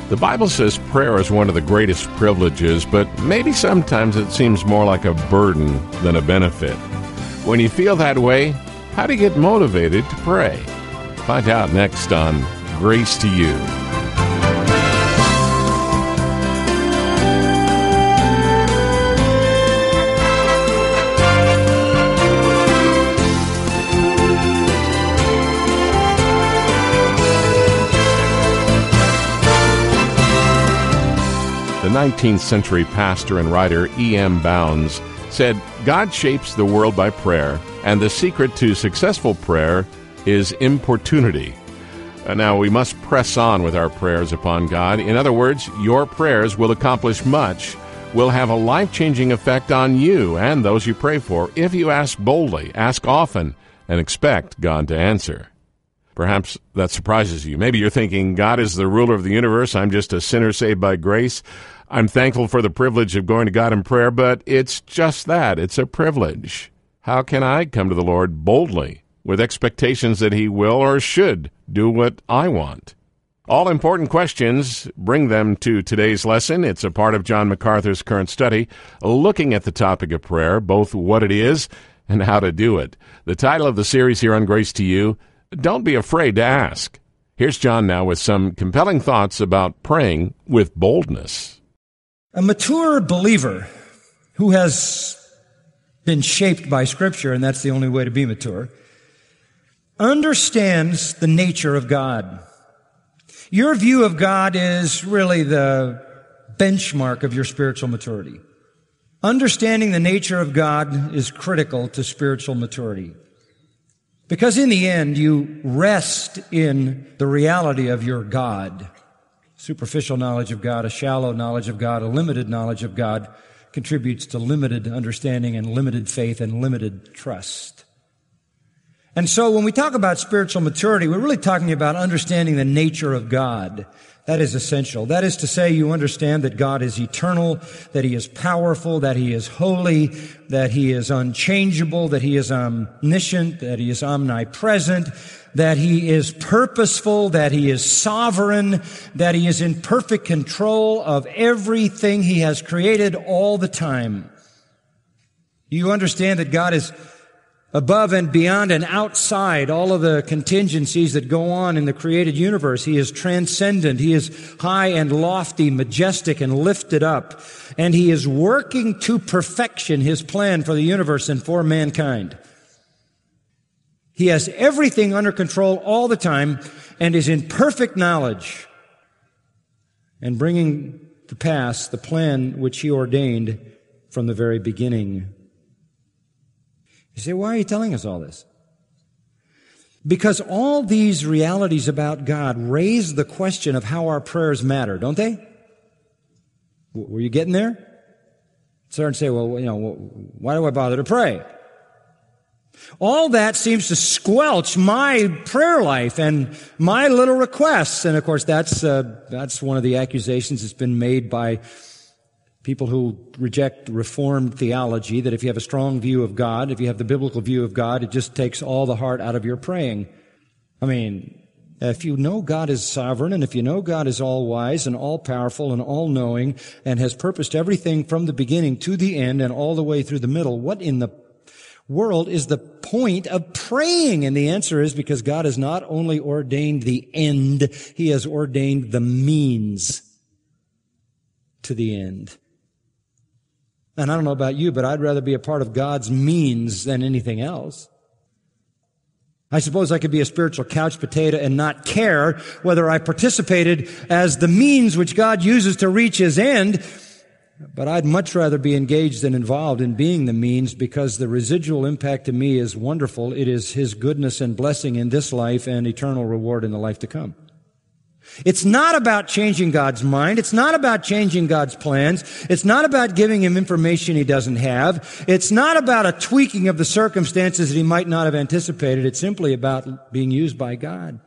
The Bible says prayer is one of the greatest privileges, but maybe sometimes it seems more like a burden than a benefit. When you feel that way, how do you get motivated to pray? Find out next on Grace to You. The 19th century pastor and writer E.M. Bounds said, "God shapes the world by prayer, and the secret to successful prayer is importunity." Now, we must press on with our prayers upon God. In other words, your prayers will accomplish much, will have a life-changing effect on you and those you pray for if you ask boldly, ask often, and expect God to answer. Perhaps that surprises you. Maybe you're thinking, God is the ruler of the universe. I'm just a sinner saved by grace. I'm thankful for the privilege of going to God in prayer, but it's just that. It's a privilege. How can I come to the Lord boldly with expectations that He will or should do what I want? All important questions. Bring them to today's lesson. It's a part of John MacArthur's current study, looking at the topic of prayer, both what it is and how to do it. The title of the series here on Grace to You, Don't Be Afraid to Ask. Here's John now with some compelling thoughts about praying with boldness. A mature believer who has been shaped by Scripture, and that's the only way to be mature, understands the nature of God. Your view of God is really the benchmark of your spiritual maturity. Understanding the nature of God is critical to spiritual maturity. Because in the end, you rest in the reality of your God. Superficial knowledge of God, a shallow knowledge of God, a limited knowledge of God contributes to limited understanding and limited faith and limited trust. And so when we talk about spiritual maturity, we're really talking about understanding the nature of God. That is essential. That is to say, you understand that God is eternal, that He is powerful, that He is holy, that He is unchangeable, that He is omniscient, that He is omnipresent, that He is purposeful, that He is sovereign, that He is in perfect control of everything He has created all the time. You understand that God is above and beyond and outside all of the contingencies that go on in the created universe. He is transcendent. He is high and lofty, majestic and lifted up. And He is working to perfection His plan for the universe and for mankind. He has everything under control all the time and is in perfect knowledge and bringing to pass the plan which He ordained from the very beginning. You say, why are you telling us all this? Because all these realities about God raise the question of how our prayers matter, don't they? Were you getting there? Start and say, well, why do I bother to pray? All that seems to squelch my prayer life and my little requests. And of course, that's one of the accusations that's been made by people who reject Reformed theology, that if you have a strong view of God, if you have the biblical view of God, it just takes all the heart out of your praying. I mean, if you know God is sovereign, and if you know God is all-wise and all-powerful and all-knowing and has purposed everything from the beginning to the end and all the way through the middle, what in the world is the point of praying? And the answer is because God has not only ordained the end, He has ordained the means to the end. And I don't know about you, but I'd rather be a part of God's means than anything else. I suppose I could be a spiritual couch potato and not care whether I participated as the means which God uses to reach His end, but I'd much rather be engaged and involved in being the means, because the residual impact to me is wonderful. It is His goodness and blessing in this life and eternal reward in the life to come. It's not about changing God's mind. It's not about changing God's plans. It's not about giving Him information He doesn't have. It's not about a tweaking of the circumstances that He might not have anticipated. It's simply about being used by God.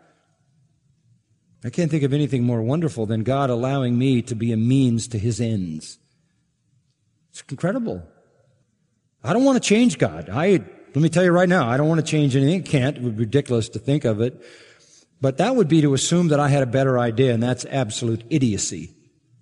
I can't think of anything more wonderful than God allowing me to be a means to His ends. It's incredible. I don't want to change God. Let me tell you right now, I don't want to change anything. I can't. It would be ridiculous to think of it. But that would be to assume that I had a better idea, and that's absolute idiocy.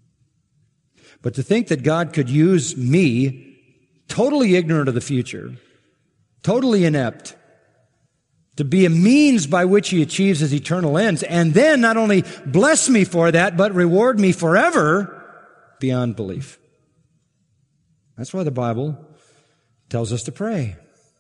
But to think that God could use me, totally ignorant of the future, totally inept, to be a means by which He achieves His eternal ends, and then not only bless me for that, but reward me forever, beyond belief. That's why the Bible tells us to pray.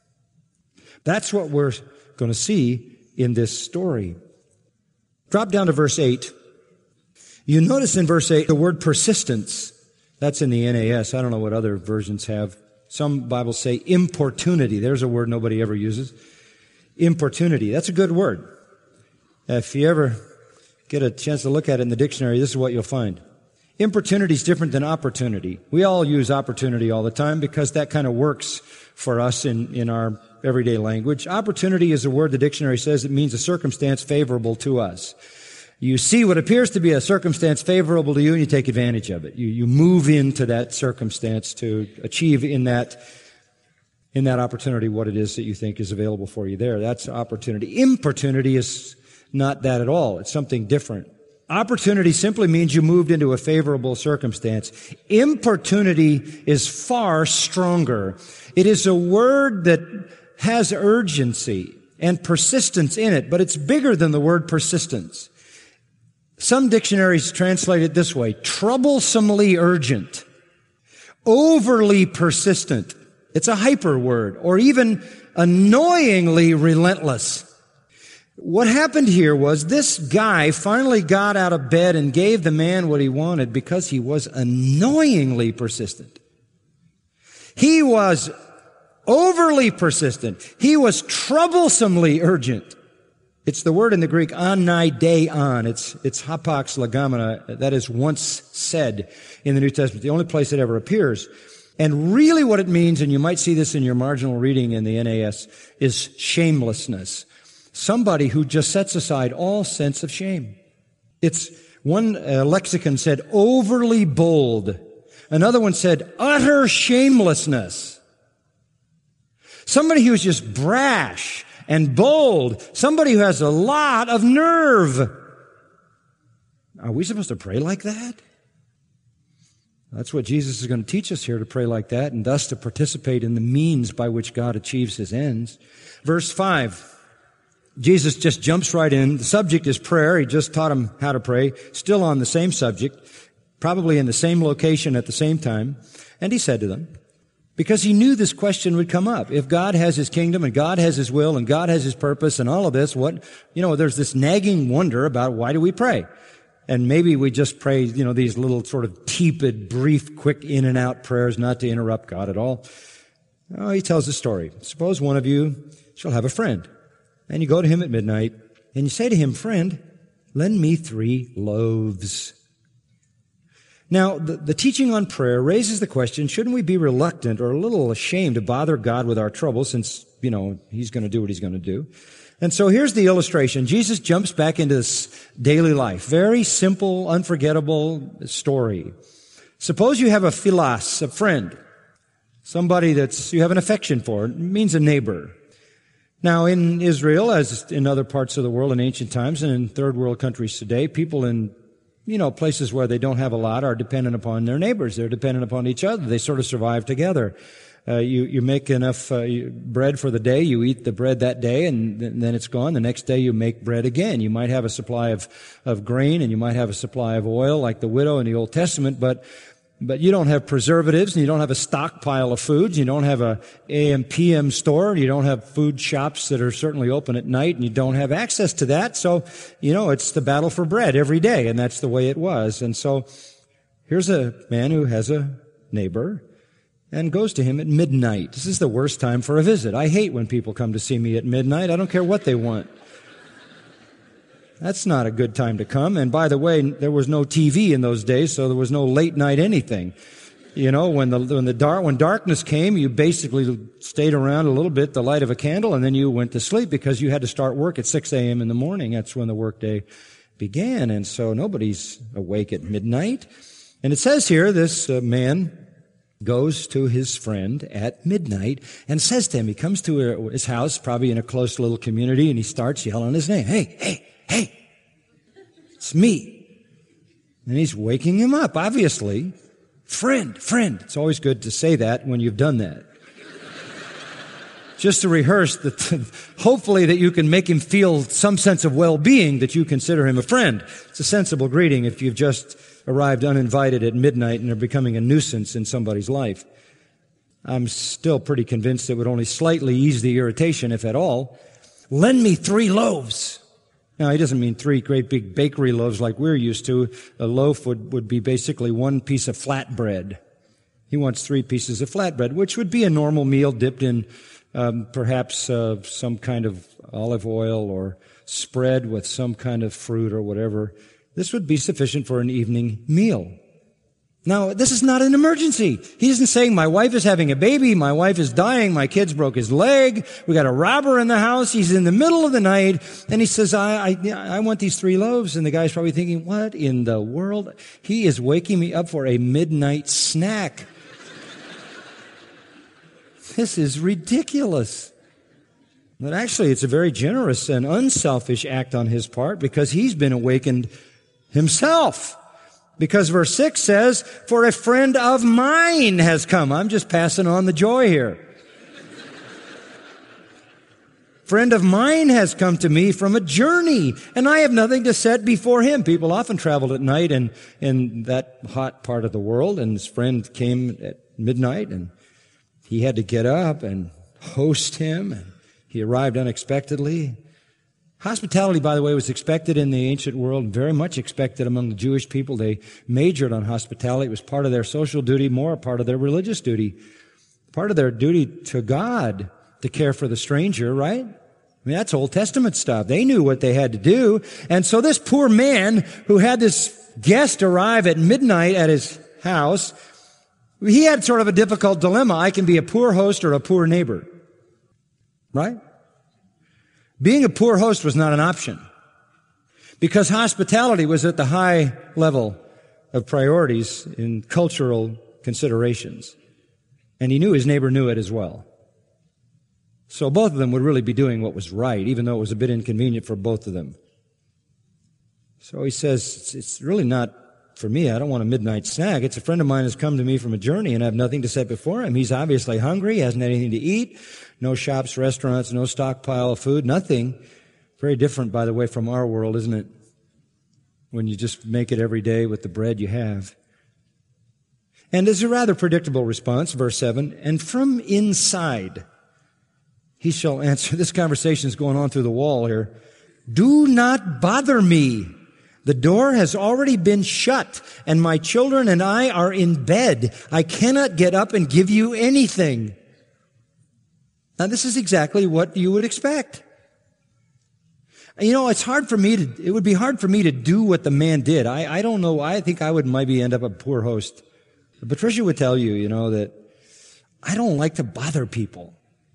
That's what we're going to see in this story. Drop down to verse 8. You notice in verse 8 the word persistence. That's in the NAS. I don't know what other versions have. Some Bibles say importunity. There's a word nobody ever uses. Importunity. That's a good word. If you ever get a chance to look at it in the dictionary, this is what you'll find. Importunity is different than opportunity. We all use opportunity all the time because that kind of works for us in our everyday language. Opportunity is a word the dictionary says it means a circumstance favorable to us. You see what appears to be a circumstance favorable to you and you take advantage of it. You move into that circumstance to achieve in that opportunity what it is that you think is available for you there. That's opportunity. Importunity is not that at all. It's something different. Opportunity simply means you moved into a favorable circumstance. Importunity is far stronger. It is a word that has urgency and persistence in it, but it's bigger than the word persistence. Some dictionaries translate it this way: troublesomely urgent, overly persistent. It's a hyper word, or even annoyingly relentless. What happened here was this guy finally got out of bed and gave the man what he wanted because he was annoyingly persistent. He was overly persistent. He was troublesomely urgent. It's the word in the Greek anaideon. It's hapax legomena. That is once said in the New Testament, the only place it ever appears. And really what it means, and you might see this in your marginal reading in the NAS, is shamelessness. Somebody who just sets aside all sense of shame. It's one lexicon said overly bold. Another one said utter shamelessness. Somebody who's just brash and bold. Somebody who has a lot of nerve. Are we supposed to pray like that? That's what Jesus is going to teach us here, to pray like that, and thus to participate in the means by which God achieves His ends. Verse 5. Jesus just jumps right in. The subject is prayer. He just taught them how to pray. Still on the same subject, probably in the same location at the same time. And He said to them, because He knew this question would come up. If God has His kingdom and God has His will and God has His purpose and all of this, there's this nagging wonder about why do we pray? And maybe we just pray, these little sort of tepid, brief, quick in and out prayers not to interrupt God at all. Oh, He tells a story. Suppose one of you shall have a friend. And you go to him at midnight, and you say to him, friend, lend me 3 loaves. Now, the teaching on prayer raises the question, shouldn't we be reluctant or a little ashamed to bother God with our trouble since, He's going to do what He's going to do? And so here's the illustration. Jesus jumps back into this daily life. Very simple, unforgettable story. Suppose you have a philos, a friend, somebody you have an affection for. It means a neighbor. Now, in Israel, as in other parts of the world in ancient times and in third world countries today, people in, places where they don't have a lot are dependent upon their neighbors. They're dependent upon each other. They sort of survive together. You make enough bread for the day, you eat the bread that day, and then it's gone. The next day you make bread again. You might have a supply of grain, and you might have a supply of oil, like the widow in the Old Testament, but you don't have preservatives, and you don't have a stockpile of foods. You don't have a AM, PM store. You don't have food shops that are certainly open at night, and you don't have access to that. So, it's the battle for bread every day, and that's the way it was. And so, here's a man who has a neighbor and goes to him at midnight. This is the worst time for a visit. I hate when people come to see me at midnight. I don't care what they want. That's not a good time to come. And by the way, there was no TV in those days, so there was no late night anything. When darkness came, you basically stayed around a little bit, the light of a candle, and then you went to sleep because you had to start work at 6 a.m. in the morning. That's when the workday began. And so nobody's awake at midnight. And it says here, this man goes to his friend at midnight and says to him, he comes to his house, probably in a close little community, and he starts yelling his name. Hey, It's me. And he's waking him up, obviously. Friend. It's always good to say that when you've done that. Just to rehearse hopefully that you can make him feel some sense of well-being, that you consider him a friend. It's a sensible greeting if you've just arrived uninvited at midnight and are becoming a nuisance in somebody's life. I'm still pretty convinced it would only slightly ease the irritation, if at all. Lend me 3 loaves. Now, he doesn't mean 3 great big bakery loaves like we're used to. A loaf would be basically 1 piece of flatbread. He wants 3 pieces of flatbread, which would be a normal meal dipped in perhaps some kind of olive oil or spread with some kind of fruit or whatever. This would be sufficient for an evening meal. Now, this is not an emergency. He isn't saying, my wife is having a baby, my wife is dying, my kids broke his leg, we got a robber in the house, he's in the middle of the night, and he says, I want these 3 loaves. And the guy's probably thinking, what in the world? He is waking me up for a midnight snack. This is ridiculous. But actually, it's a very generous and unselfish act on his part because he's been awakened himself. Because verse 6 says, for a friend of mine has come. I'm just passing on the joy here. Friend of mine has come to me from a journey, and I have nothing to set before him. People often traveled at night in that hot part of the world, and his friend came at midnight, and he had to get up and host him, and he arrived unexpectedly. Hospitality, by the way, was expected in the ancient world, very much expected among the Jewish people. They majored on hospitality. It was part of their social duty, more a part of their religious duty, part of their duty to God to care for the stranger, right? I mean, that's Old Testament stuff. They knew what they had to do. And so this poor man who had this guest arrive at midnight at his house, he had sort of a difficult dilemma. I can be a poor host or a poor neighbor, right? Being a poor host was not an option because hospitality was at the high level of priorities in cultural considerations. And he knew his neighbor knew it as well. So both of them would really be doing what was right, even though it was a bit inconvenient for both of them. So he says, it's really not for me. I don't want a midnight snack. It's a friend of mine has come to me from a journey and I have nothing to set before him. He's obviously hungry. He hasn't had anything to eat. No shops, restaurants, no stockpile of food, nothing. Very different, by the way, from our world, isn't it? When you just make it every day with the bread you have. And it's a rather predictable response, verse 7, and from inside he shall answer. This conversation is going on through the wall here. Do not bother me. The door has already been shut, and my children and I are in bed. I cannot get up and give you anything. Now, this is exactly what you would expect. You know, it would be hard for me to do what the man did. I don't know. I think I would maybe end up a poor host. But Patricia would tell you, that I don't like to bother people.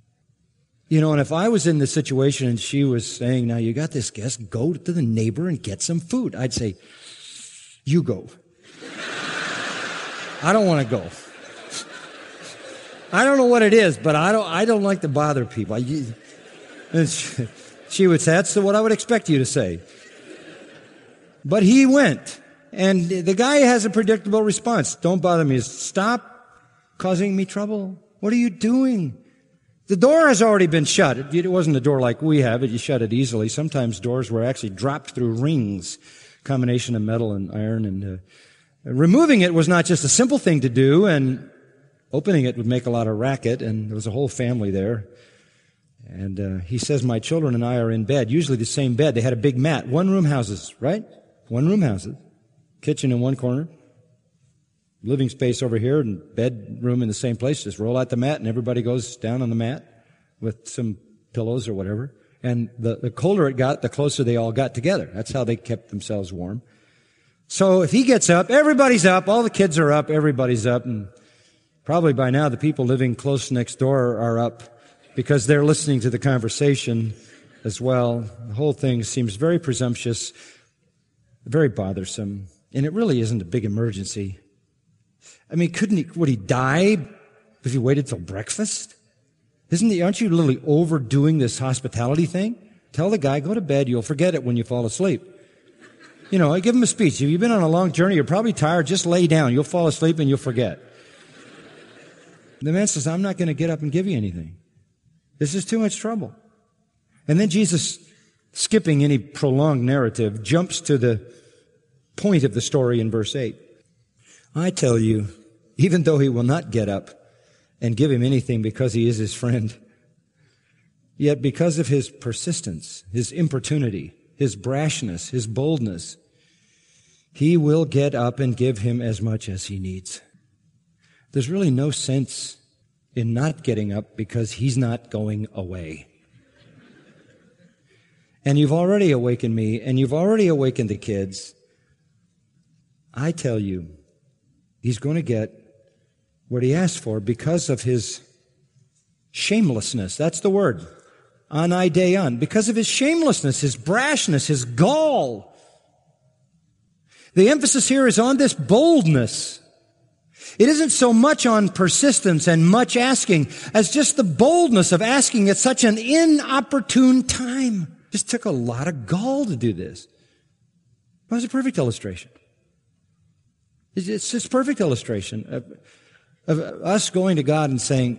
And if I was in this situation and she was saying, now you got this guest, go to the neighbor and get some food. I'd say, you go. I don't want to go. I don't know what it is, but I don't like to bother people. She would say, that's what I would expect you to say. But he went, and the guy has a predictable response. Don't bother me. Stop causing me trouble. What are you doing? The door has already been shut. It wasn't a door like we have it. You shut it easily. Sometimes doors were actually dropped through rings, combination of metal and iron. And removing it was not just a simple thing to do, and opening it would make a lot of racket, and there was a whole family there. And he says, my children and I are in bed, usually the same bed. They had a big mat, one-room houses, right? One-room houses. Kitchen in one corner. Living space over here and bedroom in the same place. Just roll out the mat and everybody goes down on the mat with some pillows or whatever. And the colder it got, the closer they all got together. That's how they kept themselves warm. So if he gets up, everybody's up, all the kids are up, everybody's up, and probably by now the people living close next door are up because they're listening to the conversation as well. The whole thing seems very presumptuous, very bothersome, and it really isn't a big emergency. I mean, would he die if he waited till breakfast? Aren't you literally overdoing this hospitality thing? Tell the guy, go to bed, you'll forget it when you fall asleep. I give him a speech. If you've been on a long journey, you're probably tired. Just lay down. You'll fall asleep and you'll forget. The man says, I'm not going to get up and give you anything. This is too much trouble. And then Jesus, skipping any prolonged narrative, jumps to the point of the story in verse 8. I tell you, even though he will not get up and give him anything because he is his friend, yet because of his persistence, his importunity, his brashness, his boldness, he will get up and give him as much as he needs. There's really no sense in not getting up because he's not going away. And you've already awakened me, and you've already awakened the kids. I tell you, he's going to get what he asked for because of his shamelessness. That's the word. Anaideon. Because of his shamelessness, his brashness, his gall. The emphasis here is on this boldness. It isn't so much on persistence and much asking as just the boldness of asking at such an inopportune time. It just took a lot of gall to do this. It was a perfect illustration. It's just a perfect illustration of us going to God and saying,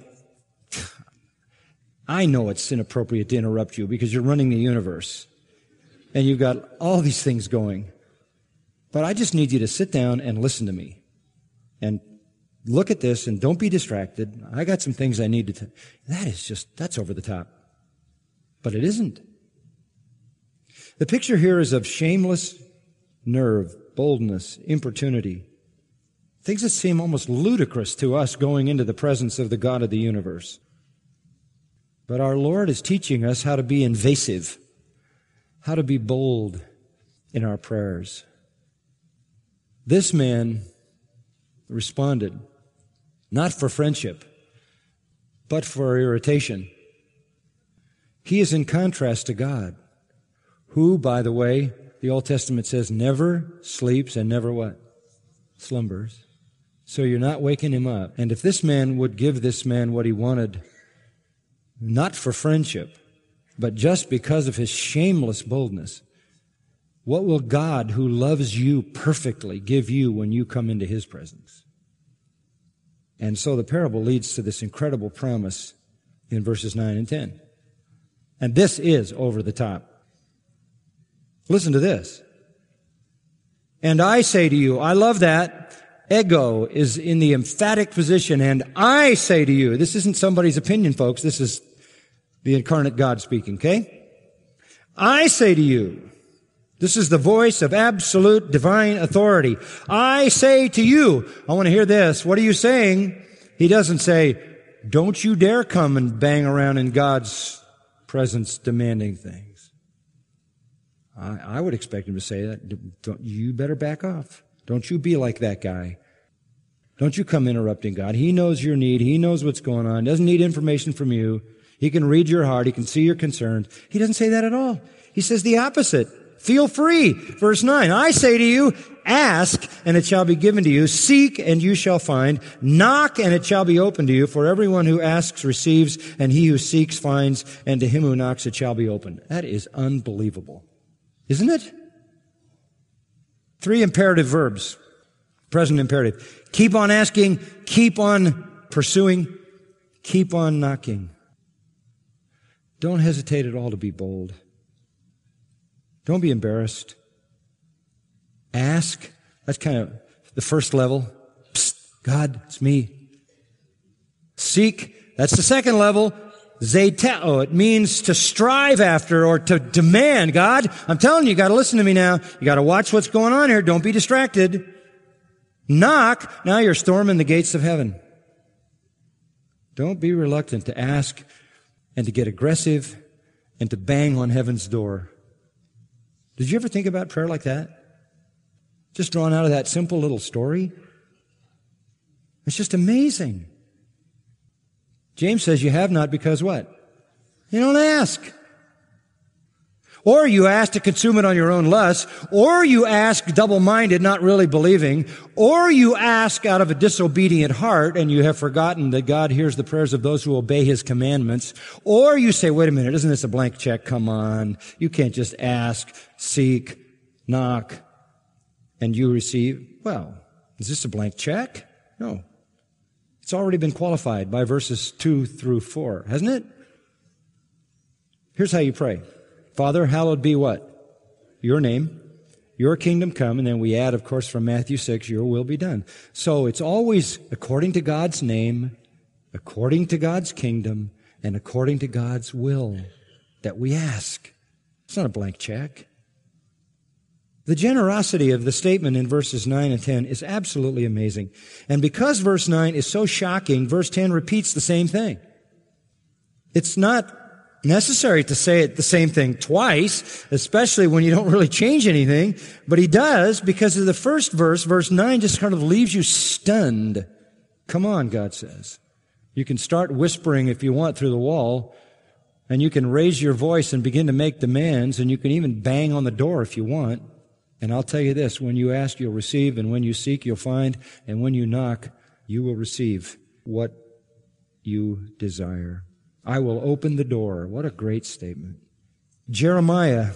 I know it's inappropriate to interrupt you because you're running the universe and you've got all these things going. But I just need you to sit down and listen to me and look at this and don't be distracted. I got some things I need to that's over the top. But it isn't. The picture here is of shameless nerve, boldness, importunity. Things that seem almost ludicrous to us going into the presence of the God of the universe. But our Lord is teaching us how to be invasive, how to be bold in our prayers. This man responded, not for friendship, but for irritation. He is in contrast to God, who, by the way, the Old Testament says, never sleeps and never what? Slumbers. So you're not waking him up. And if this man would give this man what he wanted, not for friendship, but just because of his shameless boldness, what will God, who loves you perfectly, give you when you come into his presence? And so the parable leads to this incredible promise in verses 9 and 10. And this is over the top. Listen to this. And I say to you, I love that. Ego is in the emphatic position, and I say to you, this isn't somebody's opinion, folks. This is the incarnate God speaking, okay? I say to you, this is the voice of absolute divine authority. I say to you, I want to hear this. What are you saying? He doesn't say, don't you dare come and bang around in God's presence demanding things. I would expect him to say that. You better back off. Don't you be like that guy. Don't you come interrupting God. He knows your need. He knows what's going on. Doesn't need information from you. He can read your heart. He can see your concerns. He doesn't say that at all. He says the opposite. Feel free. Verse 9, I say to you, ask, and it shall be given to you. Seek, and you shall find. Knock, and it shall be opened to you. For everyone who asks receives, and he who seeks finds, and to him who knocks it shall be opened. That is unbelievable. Isn't it? 3 imperative verbs. Present imperative. Keep on asking, keep on pursuing, keep on knocking. Don't hesitate at all to be bold. Don't be embarrassed. Ask. That's kind of the first level. Psst, God, it's me. Seek. That's the second level. Zeteo. It means to strive after or to demand. God, I'm telling you, you got to listen to me now. You got to watch what's going on here. Don't be distracted. Knock. Now you're storming the gates of heaven. Don't be reluctant to ask and to get aggressive and to bang on heaven's door. Did you ever think about prayer like that? Just drawn out of that simple little story? It's just amazing. James says you have not because what? You don't ask. Or you ask to consume it on your own lust, or you ask double-minded, not really believing, or you ask out of a disobedient heart and you have forgotten that God hears the prayers of those who obey His commandments, or you say, wait a minute, isn't this a blank check? Come on. You can't just ask, seek, knock, and you receive. Well, is this a blank check? No. It's already been qualified by verses 2 through 4, hasn't it? Here's how you pray. Father, hallowed be what? Your name. Your kingdom come. And then we add, of course, from Matthew 6, your will be done. So it's always according to God's name, according to God's kingdom, and according to God's will that we ask. It's not a blank check. The generosity of the statement in verses 9 and 10 is absolutely amazing. And because verse 9 is so shocking, verse 10 repeats the same thing. It's not necessary to say it the same thing twice, especially when you don't really change anything, but he does because of the first verse. Verse 9 just kind of leaves you stunned. Come on, God says. You can start whispering if you want through the wall, and you can raise your voice and begin to make demands, and you can even bang on the door if you want. And I'll tell you this, when you ask, you'll receive, and when you seek, you'll find, and when you knock, you will receive what you desire. I will open the door. What a great statement. Jeremiah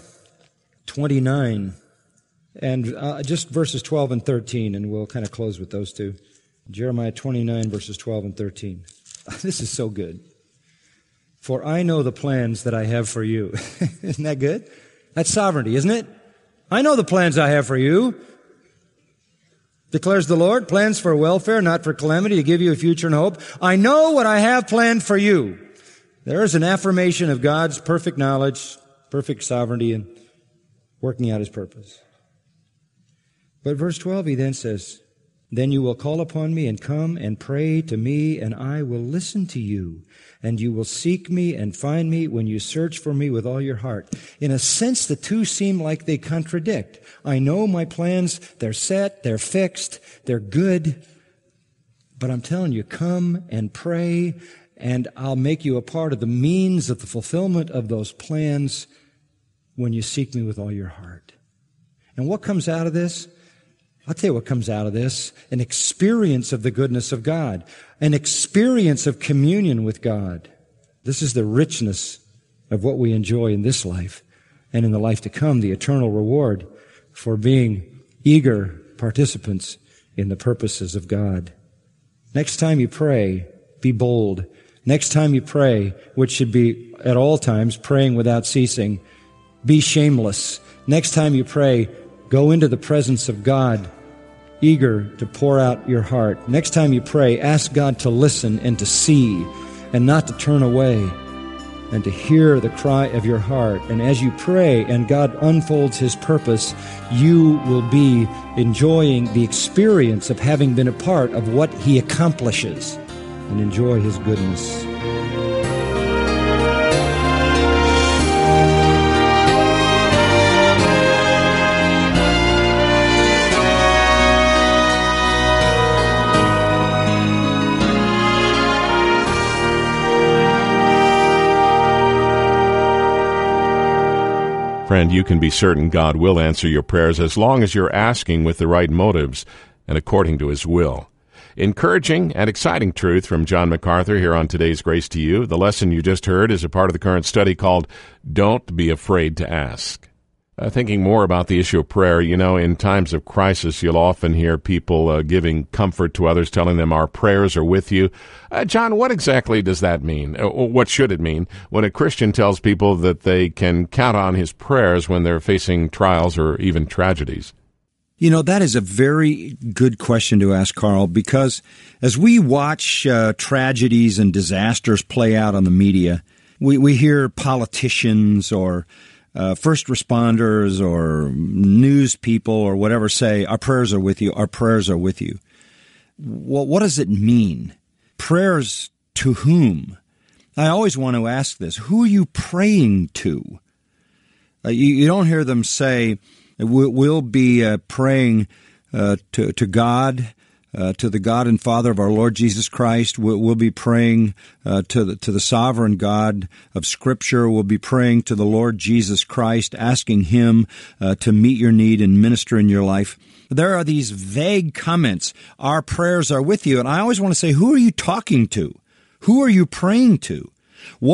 29, and just verses 12 and 13, and we'll kind of close with those two. Jeremiah 29, verses 12 and 13. This is so good. For I know the plans that I have for you. Isn't that good? That's sovereignty, isn't it? I know the plans I have for you, declares the Lord, plans for welfare, not for calamity, to give you a future and hope. I know what I have planned for you. There is an affirmation of God's perfect knowledge, perfect sovereignty, and working out His purpose. But verse 12, he then says, then you will call upon me and come and pray to me, and I will listen to you. And you will seek me and find me when you search for me with all your heart. In a sense, the two seem like they contradict. I know my plans, they're set, they're fixed, they're good. But I'm telling you, come and pray, and I'll make you a part of the means of the fulfillment of those plans when you seek me with all your heart. And what comes out of this? I'll tell you what comes out of this. An experience of the goodness of God. An experience of communion with God. This is the richness of what we enjoy in this life and in the life to come, the eternal reward for being eager participants in the purposes of God. Next time you pray, be bold. Next time you pray, which should be at all times praying without ceasing, be shameless. Next time you pray, go into the presence of God, eager to pour out your heart. Next time you pray, ask God to listen and to see and not to turn away and to hear the cry of your heart. And as you pray and God unfolds His purpose, you will be enjoying the experience of having been a part of what He accomplishes and enjoy His goodness. Friend, you can be certain God will answer your prayers as long as you're asking with the right motives and according to His will. Encouraging and exciting truth from John MacArthur here on today's Grace to You. The lesson you just heard is a part of the current study called Don't Be Afraid to Ask. Thinking more about the issue of prayer, in times of crisis, you'll often hear people giving comfort to others, telling them our prayers are with you. John, what exactly does that mean? Or what should it mean when a Christian tells people that they can count on his prayers when they're facing trials or even tragedies? That is a very good question to ask, Carl, because as we watch tragedies and disasters play out on the media, we hear politicians or first responders or news people or whatever say, our prayers are with you, our prayers are with you. Well, what does it mean? Prayers to whom? I always want to ask this. Who are you praying to? You don't hear them say, we'll be praying to God, to the God and Father of our Lord Jesus Christ. We'll be praying to the sovereign God of Scripture. We'll be praying to the Lord Jesus Christ, asking Him to meet your need and minister in your life. There are these vague comments, our prayers are with you. And I always want to say, who are you talking to? Who are you praying to? What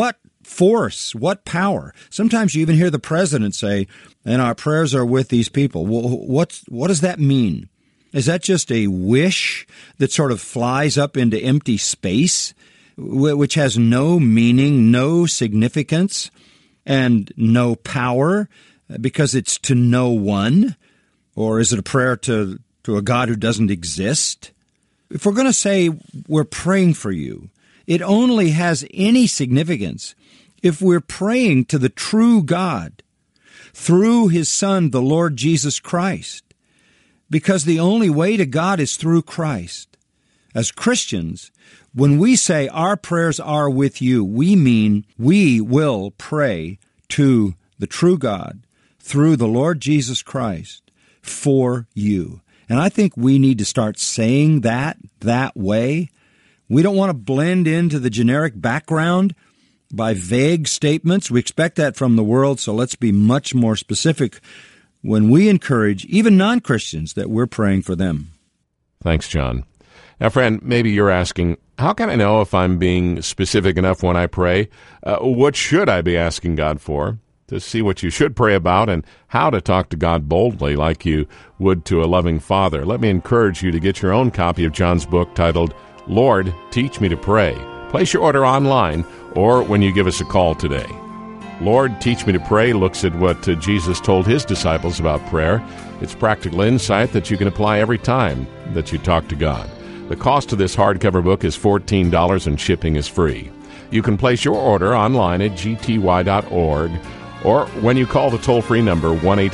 force? What power? Sometimes you even hear the president say, and our prayers are with these people. Well, what does that mean? Is that just a wish that sort of flies up into empty space, which has no meaning, no significance, and no power because it's to no one? Or is it a prayer to a God who doesn't exist? If we're going to say we're praying for you, it only has any significance if we're praying to the true God through His Son, the Lord Jesus Christ, because the only way to God is through Christ. As Christians, when we say our prayers are with you, we mean we will pray to the true God through the Lord Jesus Christ for you. And I think we need to start saying that way. We don't want to blend into the generic background by vague statements. We expect that from the world, so let's be much more specific when we encourage even non-Christians that we're praying for them. Thanks, John. Now, friend, maybe you're asking, how can I know if I'm being specific enough when I pray? What should I be asking God for? To see what you should pray about and how to talk to God boldly like you would to a loving Father. Let me encourage you to get your own copy of John's book titled, Lord, Teach Me to Pray. Place your order online or when you give us a call today. Lord, Teach Me to Pray looks at what Jesus told His disciples about prayer. It's practical insight that you can apply every time that you talk to God. The cost of this hardcover book is $14 and shipping is free. You can place your order online at gty.org or when you call the toll-free number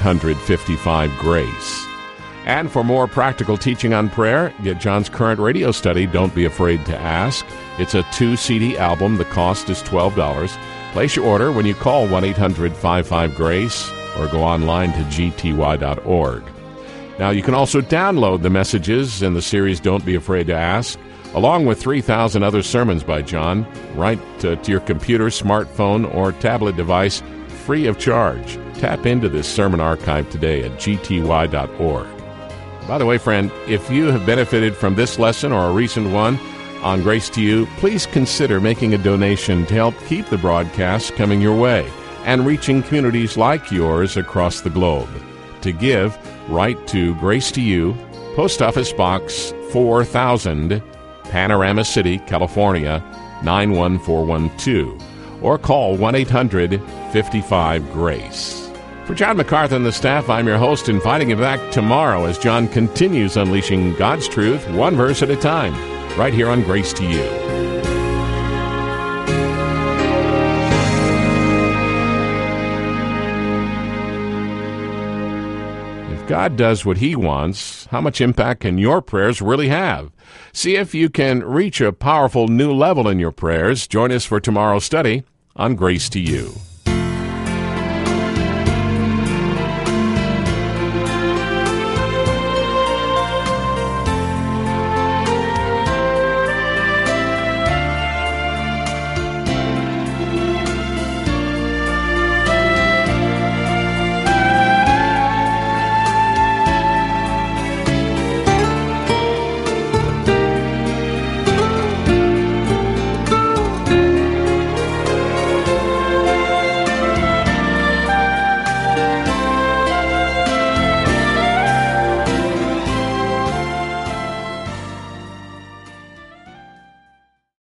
1-800-55-GRACE. And for more practical teaching on prayer, get John's current radio study, Don't Be Afraid to Ask. It's a 2-CD album. The cost is $12. Place your order when you call 1-800-55-GRACE or go online to gty.org. Now, you can also download the messages in the series Don't Be Afraid to Ask, along with 3,000 other sermons by John, right to your computer, smartphone, or tablet device, free of charge. Tap into this sermon archive today at gty.org. By the way, friend, if you have benefited from this lesson or a recent one on Grace to You, please consider making a donation to help keep the broadcasts coming your way and reaching communities like yours across the globe. To give, write to Grace to You, Post Office Box 4000, Panorama City, California, 91412, or call 1-800-55-GRACE. For John MacArthur and the staff, I'm your host, inviting you back tomorrow as John continues unleashing God's truth one verse at a time, right here on Grace to You. If God does what He wants, how much impact can your prayers really have? See if you can reach a powerful new level in your prayers. Join us for tomorrow's study on Grace to You.